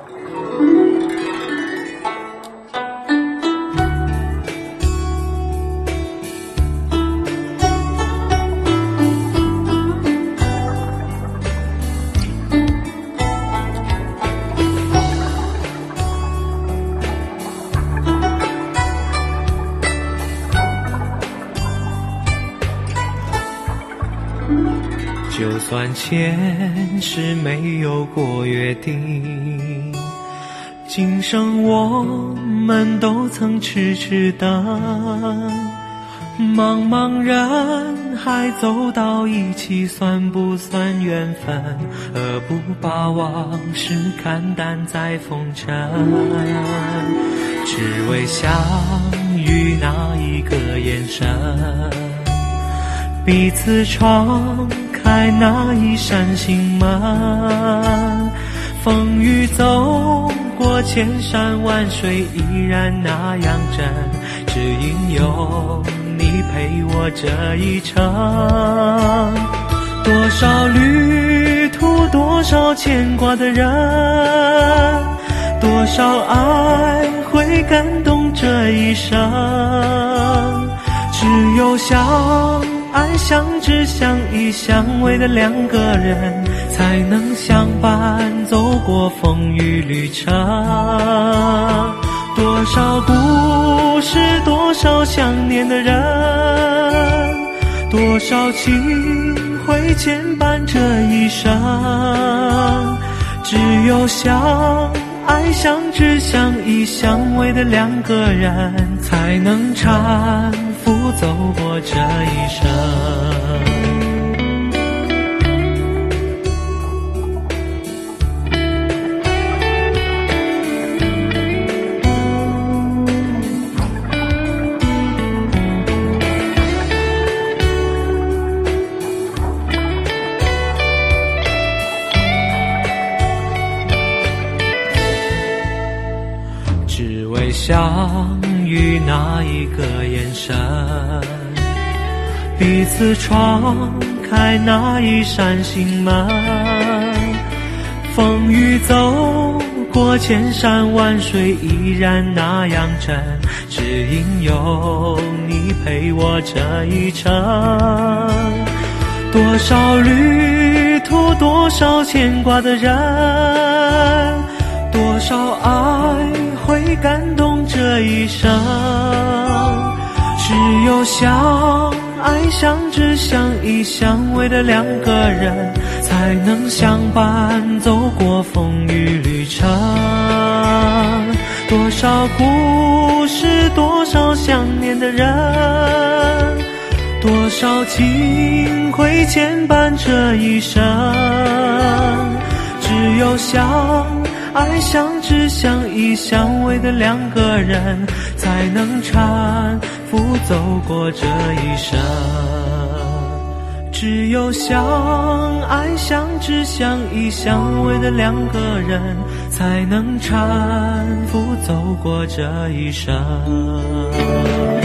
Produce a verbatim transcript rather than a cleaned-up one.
就算前世没有过约定，今生我们都曾痴痴等，茫茫人海走到一起，算不算缘分？何不把往事看淡在风尘，只为相遇那一个眼神，彼此闯开那一扇心门，风雨走过千山万水依然那样真，只因有你陪我这一程。多少旅途，多少牵挂的人，多少爱会感动这一生，只有相爱相知相依相偎的两个人，才能相伴走过风雨旅程。多少故事，多少想念的人，多少情会牵绊这一生，只有相爱相知相依相偎的两个人，才能搀扶走过这一生。只为相遇那一个眼神，彼此闯开那一扇心门，风雨走过千山万水依然那样真，只因有你陪我这一程。多少旅途，多少牵挂的人，多少爱会感动这一生，只有相爱相知相依相偎的两个人，才能相伴走过风雨旅程。多少故事，多少想念的人，多少情会牵绊这一生，只有相爱相知相依相偎的两个人，才能搀扶走过这一生。只有相爱相知相依相偎的两个人，才能搀扶走过这一生。